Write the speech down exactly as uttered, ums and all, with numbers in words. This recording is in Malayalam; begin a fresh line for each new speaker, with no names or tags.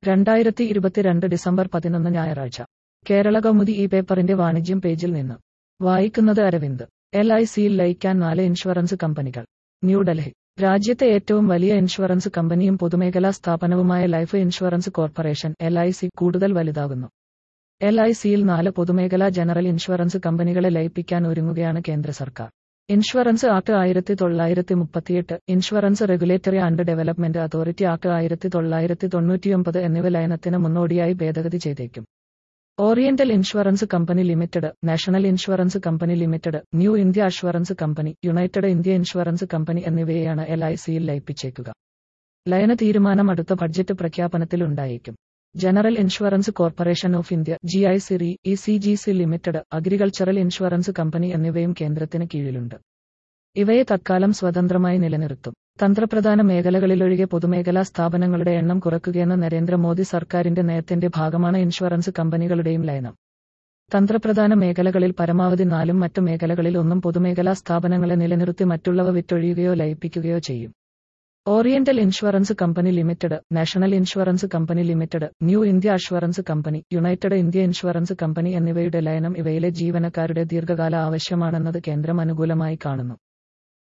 രണ്ടായിരത്തി ഇരുപത്തിരണ്ട് ഡിസംബർ പതിനൊന്ന് ഞായറാഴ്ച കേരളകൗമുദി ഈ പേപ്പറിന്റെ വാണിജ്യം പേജിൽ നിന്ന് വായിക്കുന്നത് അരവിന്ദ്. എൽ ഐ സിയിൽ ലയിക്കാൻ നാല് ഇൻഷുറൻസ് കമ്പനികൾ. ന്യൂഡൽഹി. രാജ്യത്തെ ഏറ്റവും വലിയ ഇൻഷുറൻസ് കമ്പനിയും പൊതുമേഖലാ സ്ഥാപനവുമായ life insurance corporation L I C കൂടുതൽ വലുതാകുന്നു. എൽ ഐ സിയിൽ നാല് പൊതുമേഖലാ ജനറൽ ഇൻഷുറൻസ് കമ്പനികളെ ലയിപ്പിക്കാൻ ഒരുങ്ങുകയാണ് കേന്ദ്ര സർക്കാർ. ഇൻഷുറൻസ് ആക്ട് ആയിരത്തി തൊള്ളായിരത്തി മുപ്പത്തിയെട്ട്, insurance regulatory and development authority act ആയിരത്തി തൊള്ളായിരത്തി തൊണ്ണൂറ്റിയൊമ്പത് എന്നിവ ലയനത്തിന് മുന്നോടിയായി ഭേദഗതി ചെയ്തേക്കും. Oriental insurance company limited, national insurance company limited, new India assurance company, united India insurance company എന്നിവയെയാണ് എൽ ഐ സിയിൽ ലയിപ്പിച്ചേക്കുക. ലയന തീരുമാനം അടുത്ത ബഡ്ജറ്റ് പ്രഖ്യാപനത്തിൽ ഉണ്ടായേക്കും. General insurance corporation of India, G I C re, E C G C limited, agricultural insurance company എന്നിവയും കേന്ദ്രത്തിന് കീഴിലുണ്ട്. ഇവയെ തത്കാലം സ്വതന്ത്രമായി നിലനിർത്തും. തന്ത്രപ്രധാന മേഖലകളിലൊഴികെ പൊതുമേഖലാ സ്ഥാപനങ്ങളുടെ എണ്ണം കുറയ്ക്കുകയെന്ന നരേന്ദ്രമോദി സർക്കാരിന്റെ നയത്തിന്റെ ഭാഗമാണ് ഇൻഷുറൻസ് കമ്പനികളുടെയും ലയനം. തന്ത്രപ്രധാന മേഖലകളിൽ പരമാവധി നാലും മറ്റു മേഖലകളിൽ ഒന്നും പൊതുമേഖലാ സ്ഥാപനങ്ങളെ നിലനിർത്തി മറ്റുള്ളവ വിറ്റൊഴിയുകയോ ലയിപ്പിക്കുകയോ ചെയ്യും. Oriental insurance company limited, national insurance company limited, new India assurance company, united India insurance company എന്നിവയുടെ ലയനം ഇവയിലെ ജീവനക്കാരുടെ ദീർഘകാല ആവശ്യമാണെന്നത് കേന്ദ്രം അനുകൂലമായി കാണുന്നു.